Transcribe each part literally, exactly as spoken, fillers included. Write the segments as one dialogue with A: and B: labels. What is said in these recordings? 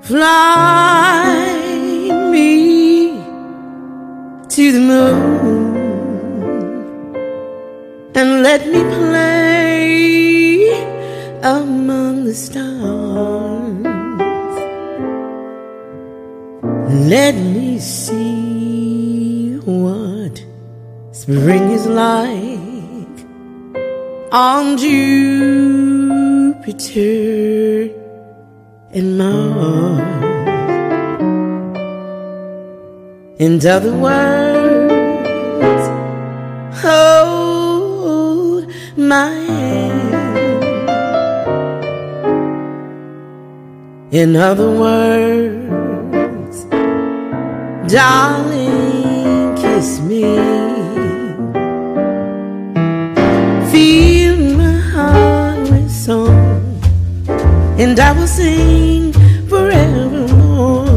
A: Fly me to the moon and let me play among the stars. Let me see what spring is like on Jupiter and Mars. In other words, hold my hand. In other words, darling, kiss me. Fill my heart with song, and I will sing forevermore.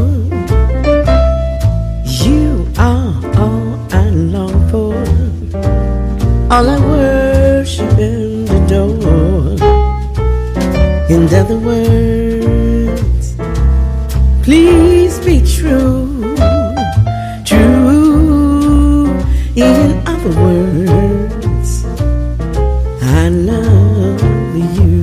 A: You are all I long for, all I worship and adore. In other words, please be true, true. In other words, I love you.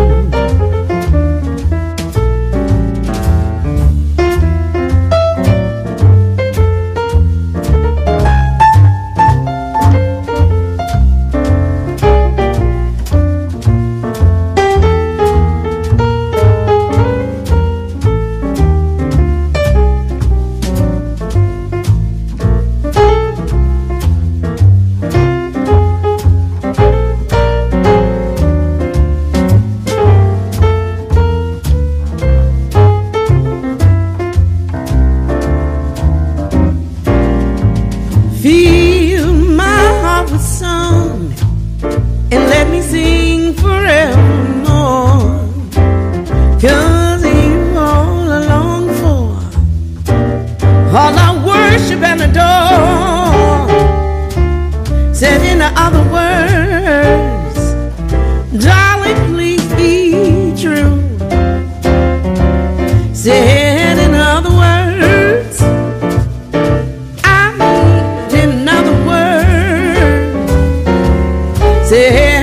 A: Fill my heart with song and let me sing forevermore. 'Cause you all I long for, all I worship and adore. Said in other words, darling, please be true. Said in other words, I mean in other words, say